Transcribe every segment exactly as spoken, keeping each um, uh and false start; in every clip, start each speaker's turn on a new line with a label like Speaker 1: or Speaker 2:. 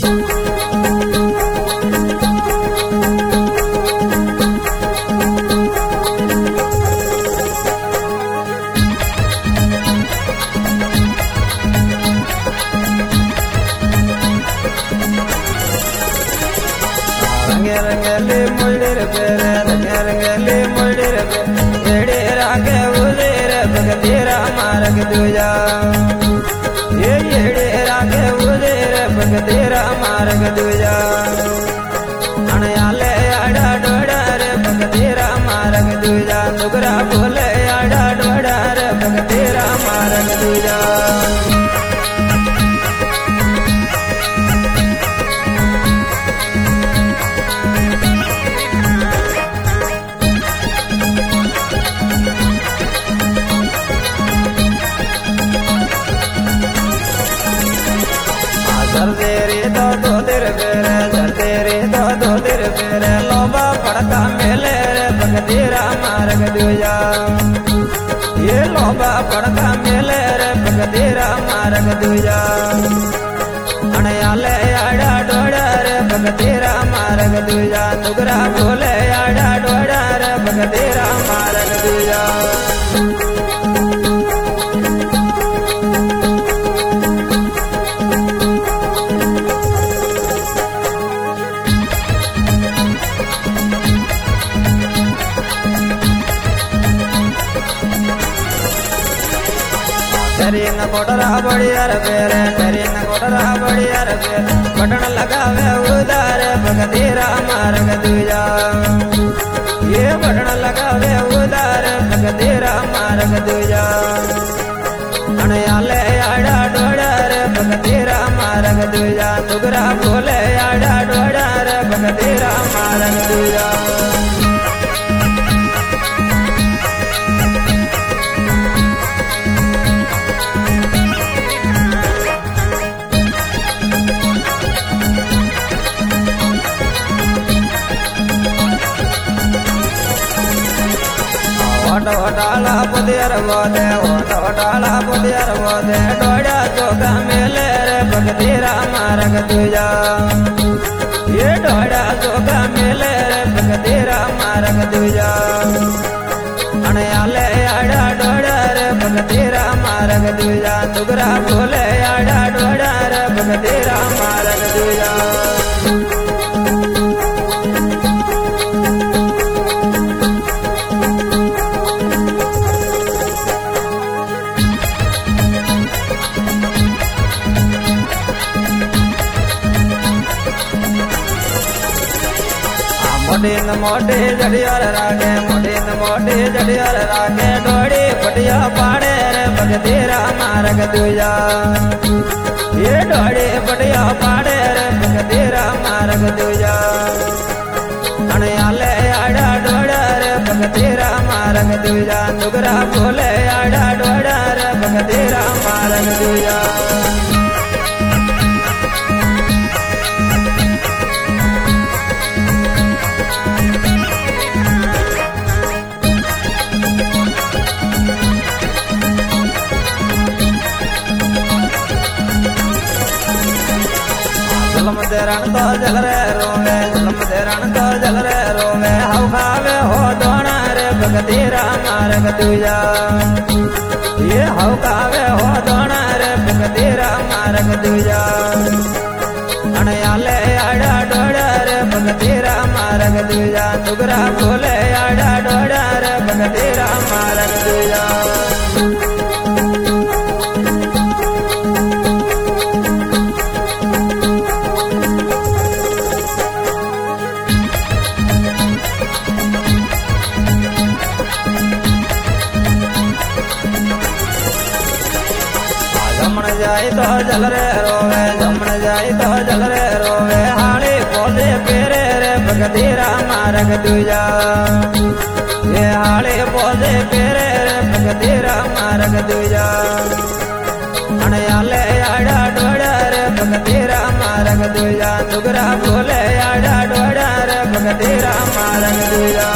Speaker 1: रंगले मुंडर पेरे रंगले मुंडर पे एड़े रागे उदेर भगतेरा मार्ग दूजा ये एड़े रागे उदेर भगतेरा मार्ग दूजा अनयाले आड़ा डोड़ा रे भगतेरा मार्ग दूजा नुगरा बोले आड़ा डोड़ा रे भगतेरा मार्ग दूजा सरदेरे दो दो दिर पेरे सरदेरे दो दो दिर पेरे लोबा पड़का मेले रे भगतेरा मार्ग दूजा ये लोबा पड़का मेले रे भगतेरा मार्ग दूजा अनयाले आड़ा डोड़ा रे भगतेरा मार्ग दूजा नुगरा बोले आड़ा डोड़ा रे भगतेरा मार्ग दूजा तेरीन कोटरा बढ़िया पेरे तेरीन कोटरा बढ़िया पेरे बटन लगावे उदार भगतेरा मार्ग दूजा ये बटन लगावे उदार भगतेरा मार्ग दूजा अनयाले आड़ा डोड़ा रे भगतेरा मार्ग दूजा नुगरा बोले आड़ा डोड़ा रे भगतेरा मार्ग दूजा ओटाला पुदियर बोदे ओटाला पुदियर बोदे डोड़ा चौका मेले रे भगतेरा मार्ग दूजा ये डोड़ा चौका मेले रे भगतेरा मार्ग दूजा अनयाले आड़ा डोड़ा रे भगतेरा मार्ग दूजा नुगरा बोले आड़ा डोड़ा रे भगतेरा मार्ग दूजा मोटे मोटे जड़ियार रागे मोटे मोटे जड़ियार रागे डोड़ी पटिया पाड़े रे भगतेरा मार्ग दूजा ये डोड़ी पटिया पाड़े रे भगतेरा मार्ग दूजा अनयाले आड़ा डोड़ा रे भगतेरा मार्ग दूजा नुगरा बोले आड़ा डोड़ा रे भगतेरा मार्ग दूजा जलम देरण तो जल रे रोवे जलम देरण तो जल रे रोवे हाउ खावे हो दोना रे भगतेरा मार्ग दूजा ये हाउ खावे हो दोना रे भगतेरा मार्ग दूजा अनयाले आड़ा डोड़ा रे भगतेरा मार्ग दूजा नुगरा बोले आड़ा डोड़ा रे भगतेरा मार्ग दूजा जमण जाए तो जल रे रोवे जमण जाए तो जल रे रोवे हाली पौधे पेरे रे भगतेरा मार्ग दूजा ये हाली पौधे पेरे रे भगतेरा मार्ग दूजा अनयाले आड़ा डोड़ा रे भगतेरा मार्ग दूजा नुगरा बोले आड़ा डोड़ा रे भगतेरा मार्ग दूजा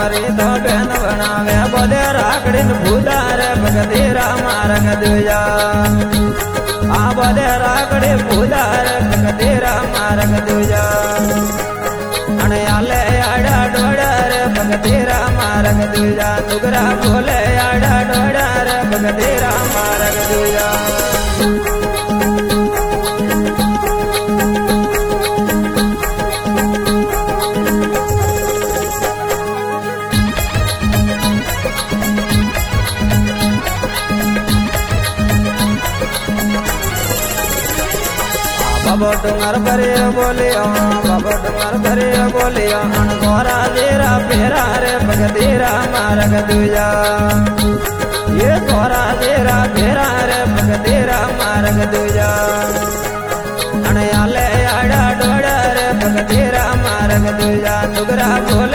Speaker 1: मरी तो बेन बनावे बोले राकड़ी भूदा रे भगती रामा रंग दुजा आ बोले राकड़ी भूदा रे भगती रामा रंग दुजा अने आले आड़ा डोड़ा रे भगती रामा रंग दुजा दुगरा बोले आड़ा डोड़ा रे भगती रामा रंग दुजा बाबा डूंगर भरे बोलियो बाबा डूंगर भरे बोलियो अनगोरा जेरा फेरा रे भगती रामा रंग दुजा ये गोरा जेरा फेरा रे भगती रामा रंग दुजा अने आले आड़ा डोड़ा रे भगती रामा रंग दुजा दुगरा बोल